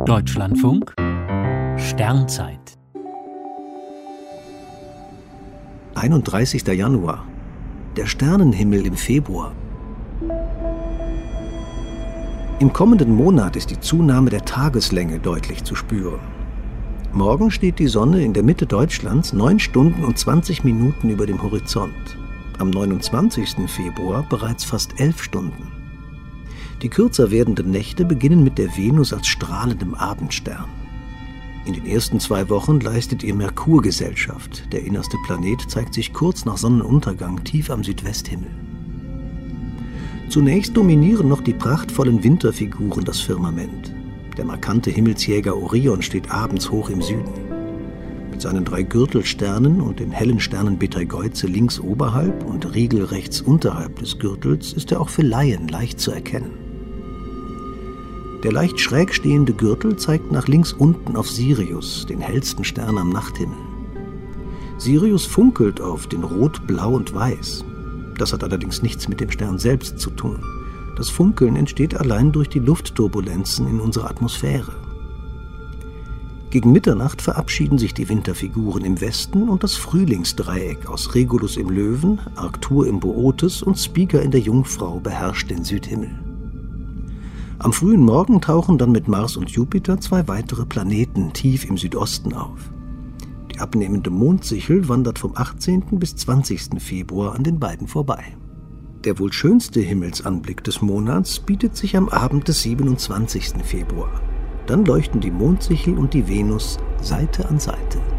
Deutschlandfunk Sternzeit 31. Januar. Der Sternenhimmel im Februar. Im kommenden Monat ist die Zunahme der Tageslänge deutlich zu spüren. Morgen steht die Sonne in der Mitte Deutschlands 9 Stunden und 20 Minuten über dem Horizont. Am 29. Februar bereits fast 11 Stunden. Die kürzer werdenden Nächte beginnen mit der Venus als strahlendem Abendstern. In den ersten 2 Wochen leistet ihr Merkur Gesellschaft. Der innerste Planet zeigt sich kurz nach Sonnenuntergang tief am Südwesthimmel. Zunächst dominieren noch die prachtvollen Winterfiguren das Firmament. Der markante Himmelsjäger Orion steht abends hoch im Süden. Mit seinen 3 Gürtelsternen und den hellen Sternen Betelgeuse links oberhalb und Rigel rechts unterhalb des Gürtels ist er auch für Laien leicht zu erkennen. Der leicht schräg stehende Gürtel zeigt nach links unten auf Sirius, den hellsten Stern am Nachthimmel. Sirius funkelt oft in Rot, Blau und Weiß. Das hat allerdings nichts mit dem Stern selbst zu tun. Das Funkeln entsteht allein durch die Luftturbulenzen in unserer Atmosphäre. Gegen Mitternacht verabschieden sich die Winterfiguren im Westen und das Frühlingsdreieck aus Regulus im Löwen, Arctur im Bootes und Spica in der Jungfrau beherrscht den Südhimmel. Am frühen Morgen tauchen dann mit Mars und Jupiter 2 weitere Planeten tief im Südosten auf. Die abnehmende Mondsichel wandert vom 18. bis 20. Februar an den beiden vorbei. Der wohl schönste Himmelsanblick des Monats bietet sich am Abend des 27. Februar. Dann leuchten die Mondsichel und die Venus Seite an Seite.